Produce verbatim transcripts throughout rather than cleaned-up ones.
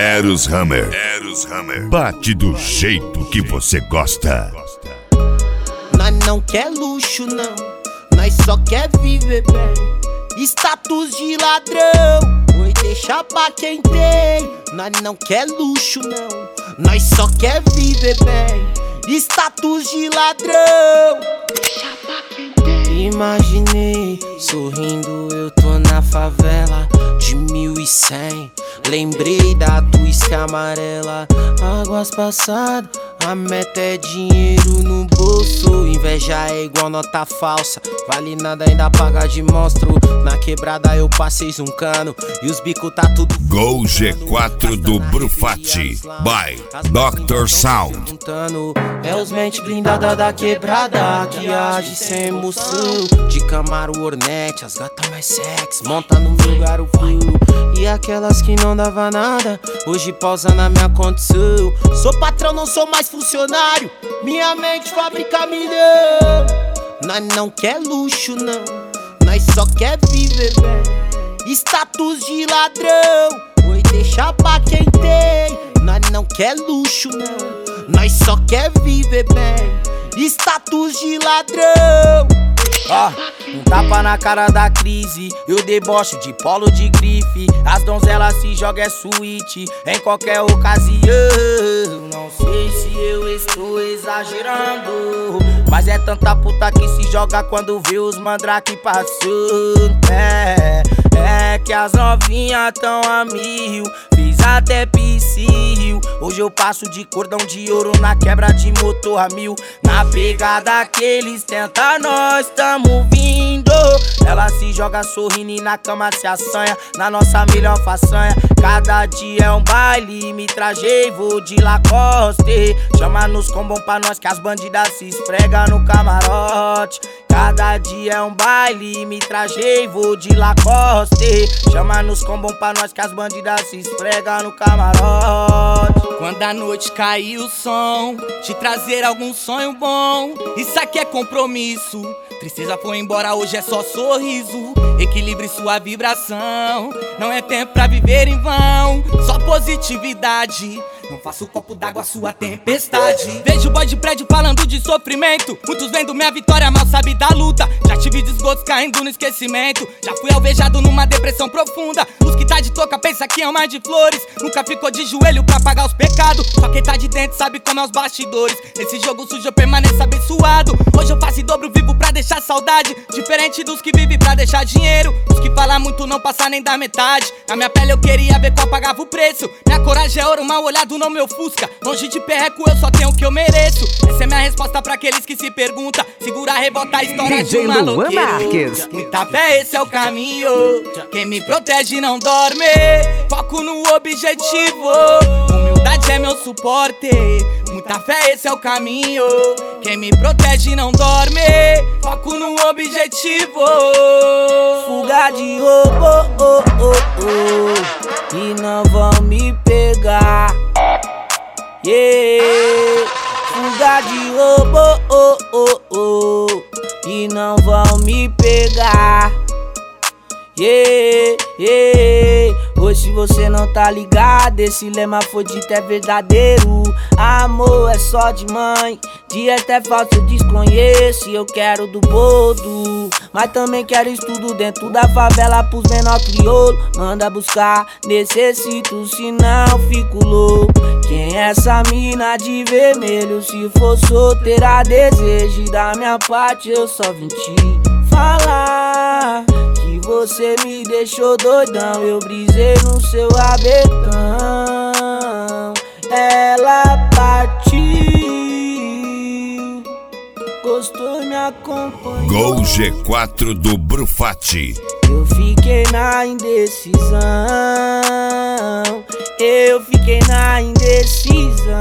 Eros Hammer. Eros Hammer. Bate do jeito que você gosta. Nós não quer luxo não, nós só quer viver bem. Status de ladrão, oi deixa pra quem tem. Nós não quer luxo não, nós só quer viver bem. Status de ladrão, deixa pra quem tem. Imaginei, sorrindo eu tô na favela de mil e cem. Lembrei da tua isca amarela, águas passadas, a meta é dinheiro no bolso. Inveja é igual nota falsa, vale nada ainda paga de monstro. Na quebrada eu passei um cano e os bicos tá tudo. Gol G quatro do Brufatti by doutor Sound. É os mente blindada da quebrada que age sem emoção. De Camaro Hornet, as gatas mais sexy, monta no meu garufu. E aquelas que não dava nada, hoje pausa na minha condição. Sou patrão, não sou mais funcionário, minha mente fabrica milhão. Nós não quer luxo não, nós só quer viver bem. Status de ladrão, oi deixa pra quem tem. Nós não quer luxo não, nós só quer viver bem. Status de ladrão. Ó, oh, um tapa na cara da crise, eu debocho de polo de grife. As donzelas se jogam é suíte em qualquer ocasião. Não sei se eu estou exagerando, mas é tanta puta que se joga quando vê os mandrake passando. É, é que as novinhas tão a mil, fiz até piscil. Hoje eu passo de cordão de ouro na quebra de motor a mil. Na pegada que eles tentam, nós tamo vindo. Ela se joga sorrindo e na cama se assanha, na nossa melhor façanha. Cada dia é um baile, me trajei, vou de Lacoste. Chama nos combom pra nós que as bandidas se esfrega no camarote. Cada dia é um baile, me trajei, vou de Lacoste. Chama nos combom pra nós que as bandidas se esfrega no camarote. Quando a noite cair o som, te trazer algum sonho bom. Isso aqui é compromisso. Tristeza foi embora, hoje é só sorriso. Equilibre sua vibração, não é tempo pra viver em vão. Só positividade, não faça o copo d'água sua tempestade. Vejo boy de prédio falando de sofrimento, muitos vendo minha vitória, mal sabe da luta. Já tive desgosto caindo no esquecimento, já fui alvejado numa depressão profunda. Os que tá de toca pensa que é um mar de flores, nunca ficou de joelho pra pagar os pecados. Só quem tá de dentro sabe como é os bastidores. Nesse jogo sujo eu permaneço abençoado. Hoje eu faço e dobro, vivo pra deixar saudade, diferente dos que vivem pra deixar dinheiro. Os que falam muito não passam nem da metade. Na minha pele eu queria ver qual pagava o preço. Minha coragem é ouro, mal olhado no meu fusca. Longe de perreco, eu só tenho o que eu mereço. Essa é minha resposta pra aqueles que se perguntam. Segura a revolta, a história de um maloqueiro. Muita fé, esse é o caminho. Quem me protege não dorme. Foco no objetivo, humildade é meu suporte. Muita fé, esse é o caminho. Quem me protege não dorme. Foco no objetivo. Fuga de roubo, oh, oh, oh, e não vão me pegar. Yeah. Fuga de roubo, oh, oh, oh, e não vão me pegar. Yeah, yeah. Hoje se você não tá ligado, esse lema foi dito é verdadeiro. Amor é só de mãe, de até falso eu desconheço. E eu quero do boldo, mas também quero estudo dentro da favela pros menor crioulo. Manda buscar, necessito, senão fico louco. Quem é essa mina de vermelho? Se for solteira, desejo da minha parte, eu só vim te falar que você me deixou doidão. Eu brisei no seu rabetão, ela partiu, gostou e me acompanhou. Gol G quatro do Brufatti. Eu fiquei na indecisão, eu fiquei na indecisão.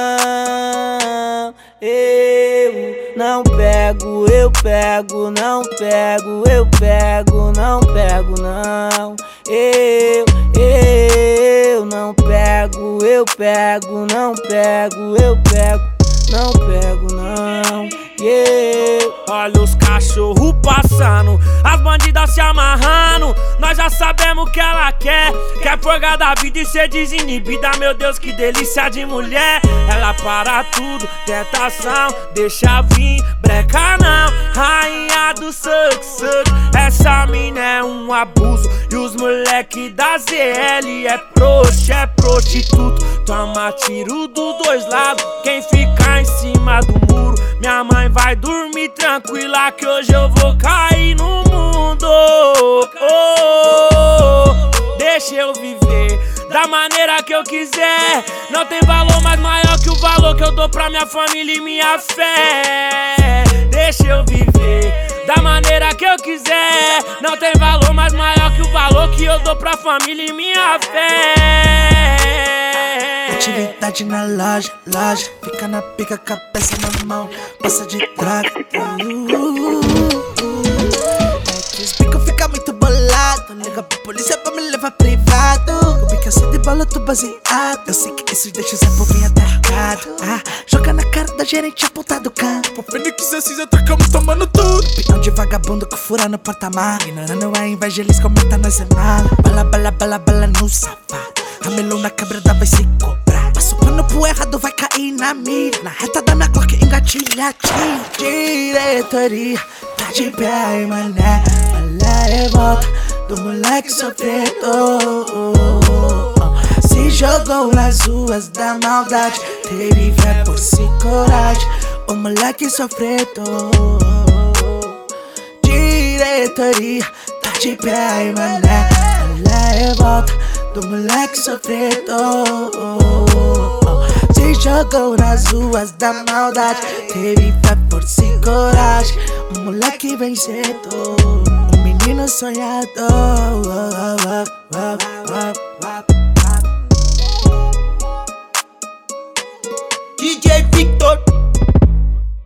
Eu não pego, eu pego, não pego, eu pego, não pego, não. Eu, eu não pego, eu pego, não pego, eu pego, não pego, não. Yeah. Olha os cachorros passando, as bandidas se amarrando. Nós nós já sabemos o que ela quer. Quer forgar da vida e ser desinibida. Meu Deus, que delícia de mulher. Ela para tudo, tentação, deixa vir, breca não. Rainha do suck, suck. Essa mina é um abuso. E os moleque da Z L é proxa, é prostituto. Toma tiro dos dois lados, quem ficar em cima do muro. Minha mãe vai dormir tranquila que hoje eu vou cair no mundo. Oh, deixa eu viver da maneira que eu quiser. Não tem valor mais maior que o valor que eu dou pra minha família e minha fé. Deixa eu viver da maneira que eu quiser. Não tem valor mais maior que o valor que eu dou pra família e minha fé. Atividade na loja, loja. Fica na pica, cabeça na mão. Passa de droga. Uh, uh, uh, uh. Os bico fica muito bolado. Liga pra polícia pra me levar privado. O bico assim de bola, tô baseado. Eu sei que esses deixos é por vir atacado. Ah, joga na cara da gerente apontado campo. O Fênix assim já trocamos tomando tudo. Pião de vagabundo que fura no porta-mar. Ignorando a inveja, eles comentam nós é mala. Bala, bala, bala, bala no safado. A melona quebrada vai se cobrar. Passo pano pro errado, vai cair na mira. Na reta da minha Glock engatilha, tira. Diretoria, tá de pé aí, mané. Olha e volta do moleque sofredor. Se jogou nas ruas da maldade. Teve fé por si coragem. O moleque sofredor. Diretoria, tá de pé aí, mané. Olha e volta do moleque sofredor. Se jogou nas ruas da maldade. Teve fé por si coragem. Um moleque vencedor, um menino sonhador. D J Victor.